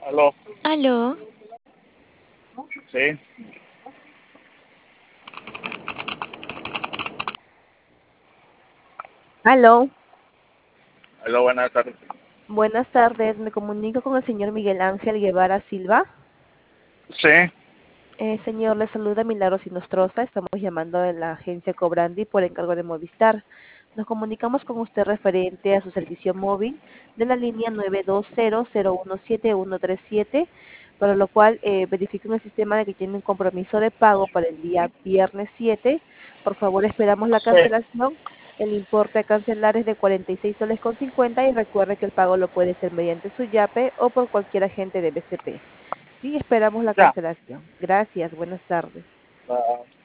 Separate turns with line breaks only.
Aló,
Aló,
sí,
Aló,
aló, buenas tardes.
buenas tardes. Me comunico con el señor Miguel Ángel Guevara Silva.
Sí,
Señor, le saluda Milagros Inostroza. Estamos llamando de la agencia Cobrandi por encargo de Movistar. Nos comunicamos con usted referente a su servicio móvil de la línea 920-017-137, para lo cual verifico en el sistema de que tiene un compromiso de pago para el día viernes 7. Por favor, esperamos la
sí,
cancelación. El importe a cancelar es de 46 soles con 50 y recuerde que el pago lo puede hacer mediante su YAPE o por cualquier agente de BCP. Sí, esperamos la
ya.
cancelación. Gracias, buenas tardes.
Ah,